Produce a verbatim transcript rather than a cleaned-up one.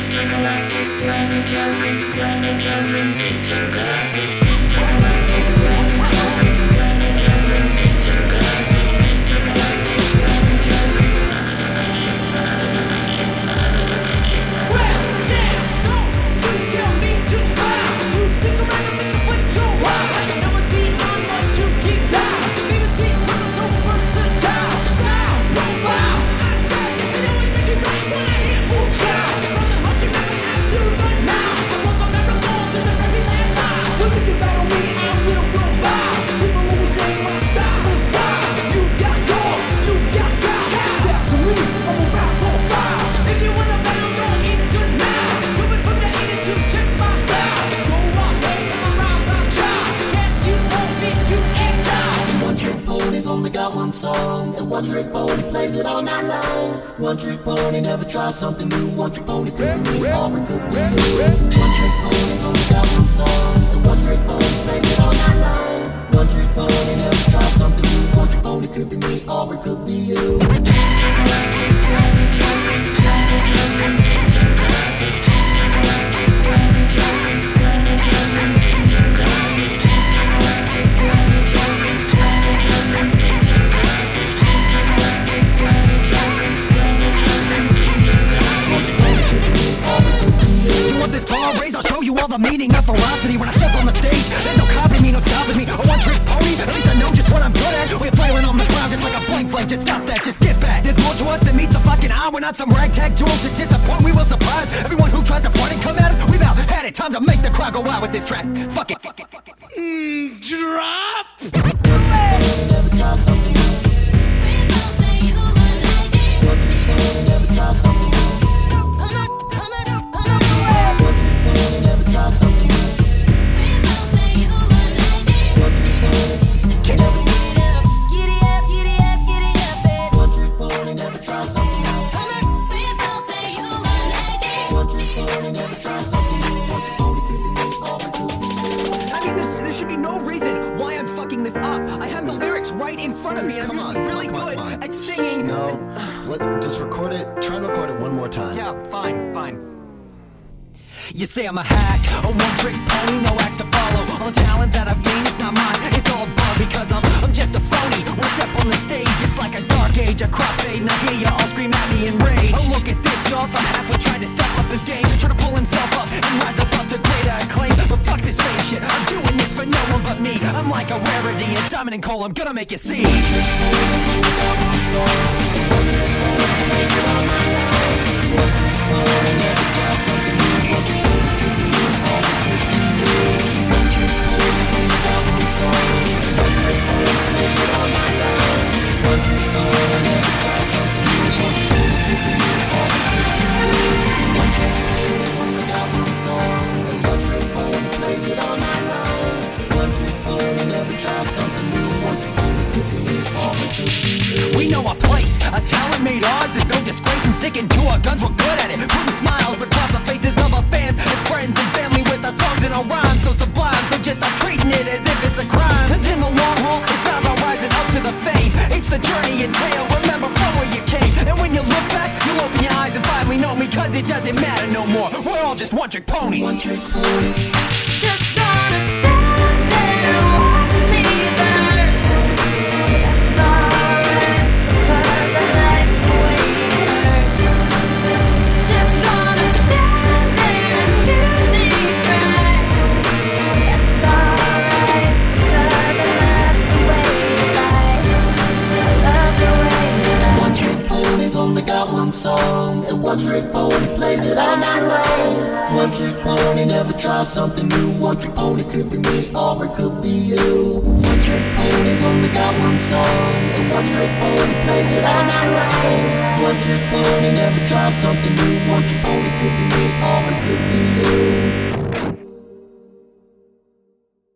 Intergalactic, planetary, planetary, intergalactic, intergalactic, planetary, planetary, intergalactic, intergalactic, planetary. Well, damn, don't you tell me to stop. You stick around and make a put your wild. Never be on what you keep down. Baby, speak with so versatile. Style, no wow. I say, it always makes you right when I hear ooh child. From the hunt you never had to the now. I walk on every wall to the very last mile. Look if you battle me, I will go by. People always say my style is wild. You got gold, you got gold. Step to me, I'm a rap profile. If you wanna battle, don't enter now. Moving from the eighties to check my sound. Go on, baby, my rhymes are child. Cast you won't beat you exile. One trick pony's only got one song, and one trick pony plays it all night long. One trick pony never tries something new. One trick pony could be me, or it could be you. One trick pony's only got one song, and one trick pony plays it all night long. One trick pony never tries something new. One trick pony could be me, or it could be you. You want this bar raised? I'll show you all the meaning of ferocity. When I step on the stage, there's no copying me, no stopping me. A one-trick pony, at least I know just what I'm good at. We're flailing on the ground just like a blank flame. Just stop that, just get back. There's more to us than meets the fucking eye. We're not some ragtag jewels to disappoint. We will surprise everyone who tries to front and come at us. We've out had it. Time to make the crowd go wild with this track. Fuck it. One trick pony never tries something new. One trick pony never tries something new. One trick pony never tries something new. One trick pony never. One trick pony never tries something new. One trick pony never tries something new. One trick pony could be me, or it could be you. I mean, there's, there should be no reason why I'm fucking this up. I have the lyrics right in front of me, and Come I'm on, really come on, good come on. at singing. No, let's just record it. Try and record it one more time. Yeah, fine, fine. You say I'm a hack, a one-trick pony, no acts to follow. All the talent that I've gained is not mine, it's all bum because I'm I'm just a phony. When I step on the stage, it's like a dark age, a crossfade, and I hear you all scream at me in rage. Oh, look at this, y'all, some halfway trying to step up his game, trying to pull himself up and rise above to greater acclaim. But fuck this fame shit, I'm doing this for no one but me. I'm like a rarity, a diamond and coal, I'm gonna make you see. One trick pony's only got one song, and one trick pony plays it all night long. One trick pony never tries something new. One trick pony could be me, or it could be you. One trick pony's only got one song, and one trick pony plays it all night long. One trick pony never tries something new. One trick pony could be me, or it could be you. One trick pony's only got one song, and one trick pony plays it all night long. One trick pony never tries something new. One trick pony could be me, or it could be you. We know our place, a talent made ours. There's no disgrace in sticking to our guns. We're good at it, putting smiles across the faces of our fans and friends and family with our songs and our rhymes so sublime. So just stop treating it as if it's a crime. Cause in the long haul, it's not about rising up to the fame. It's the journey entailed. Remember from where you came. And when you look back, you'll open your eyes and finally know me. Cause it doesn't matter no more. We're all just one-trick ponies. One trick pony. Just gonna stand there and watch me burn. That's alright, 'cause I like the way it hurts. Just gonna stand there and hear me cry. That's alright, 'cause I love the way you lie. I love the way you lie. One trick pony's only got one song, and one trick pony plays it all night long. One trick pony never tries something new. One trick pony could be me, or it could be you. One trick pony's only got one song, and one trick pony plays it all night long. One trick pony never tries something new. One trick pony could be me, or it could be you.